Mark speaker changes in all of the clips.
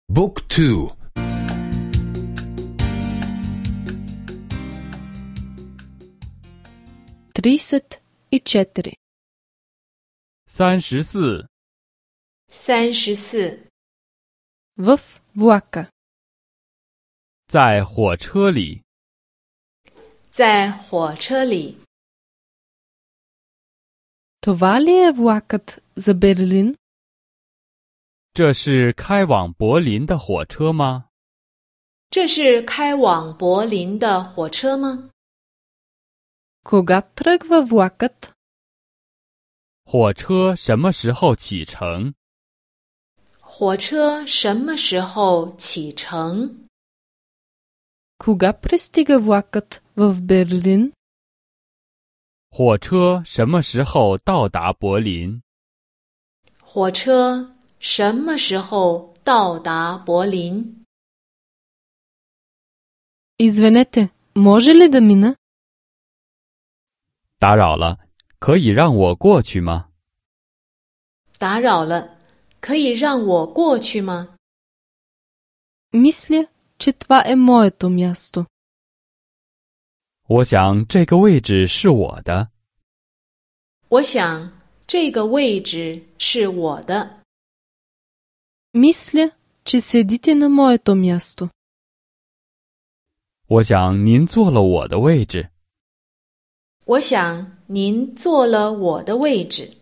Speaker 1: Book 2
Speaker 2: 34
Speaker 3: 34
Speaker 4: 34
Speaker 2: В влака.
Speaker 3: 在火车里，
Speaker 4: 在火车里。
Speaker 2: Това ли е влакът за Берлин?
Speaker 3: 这是开往柏林的火车吗？
Speaker 4: 这是开往柏林的火车吗？
Speaker 2: Кога тръгва влакът?
Speaker 3: 火车什么时候启程？
Speaker 4: 火车什么时候启程？
Speaker 2: Кога пристига влакът в Берлин?
Speaker 3: 火车什么时候到达柏林？
Speaker 4: 火车什么时候到达柏林？
Speaker 2: Извинете, може ли да мина?
Speaker 3: 打扰了，可以让我过去吗？
Speaker 4: 打扰了，可以让我过去吗？
Speaker 2: Мисля, че това е моето място.
Speaker 3: 我想这个位置是我的。
Speaker 4: 我想这个位置是我的。
Speaker 2: Мисля, че седите на моето място.
Speaker 3: 我想您坐了我的位置。
Speaker 4: 我想您坐了我的位置。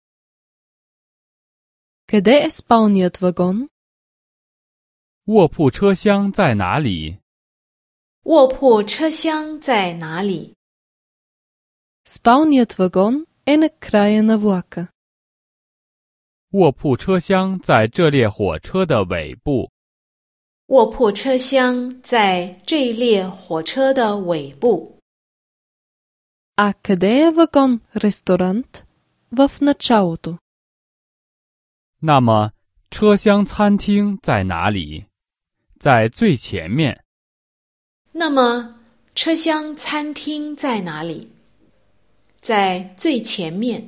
Speaker 2: Къде е спалният вагон?
Speaker 3: 卧铺车厢在哪里？
Speaker 4: 卧铺车厢在哪里？
Speaker 2: Спалният вагон е на края на влака.
Speaker 3: 卧铺车厢在这列火车的尾部。
Speaker 4: 卧铺车厢在这列火车的尾部。
Speaker 2: А къде е вагон-ресторант в началото?
Speaker 3: 那么，车厢餐厅在哪里？在最前面。
Speaker 4: 那么，车厢餐厅在哪里？在最前面。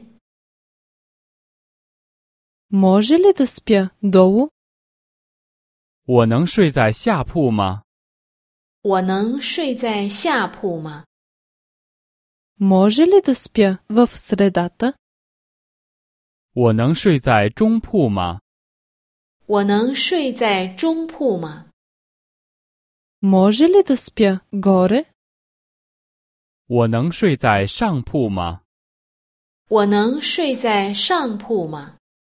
Speaker 2: Може ли да спя долу?
Speaker 3: 我能睡在下铺吗？
Speaker 4: 我能睡在下铺吗？
Speaker 2: Може ли да спя в средата?
Speaker 3: 我能睡在中铺吗？
Speaker 4: 我能睡在中铺吗？
Speaker 2: Може ли да спя горе?
Speaker 3: 我能睡在上铺吗？
Speaker 4: 我能睡在上铺吗？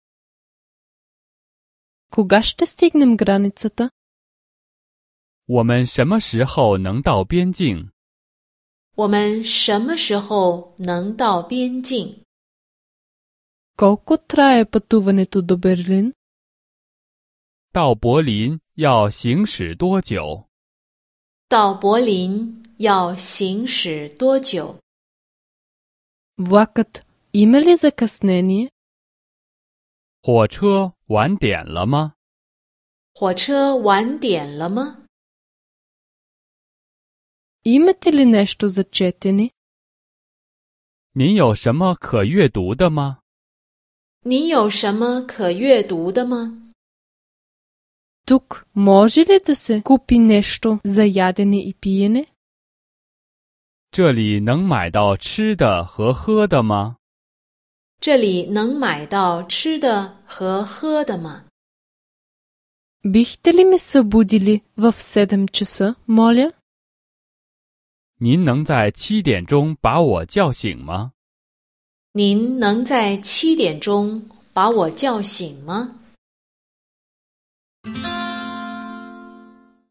Speaker 2: Кога ще стигнем границата?
Speaker 3: 我们什么时候能到边境？
Speaker 4: 我们什么时候能到边境？
Speaker 2: Колко трае пътуването до Берлин?
Speaker 3: 到柏林要行驶多久？
Speaker 4: 到柏林要行驶多久？
Speaker 2: Влакът има ли закъснение?
Speaker 3: 火车晚点了吗？
Speaker 4: 火车晚点了吗？
Speaker 2: Имате ли нещо за четене?
Speaker 3: 您有什么可阅读的吗？
Speaker 4: 你有什么可阅读的吗？
Speaker 2: Тук може ли да се купи нещо за ядене и пиене?
Speaker 3: 这里能买到吃的和喝的吗？
Speaker 4: 这里能买到吃的和喝的吗？
Speaker 2: Бихте ли ме събудили в 7 часа, моля?
Speaker 3: 您能在7点钟把我叫醒吗？
Speaker 4: 您能在7点钟把我叫醒吗？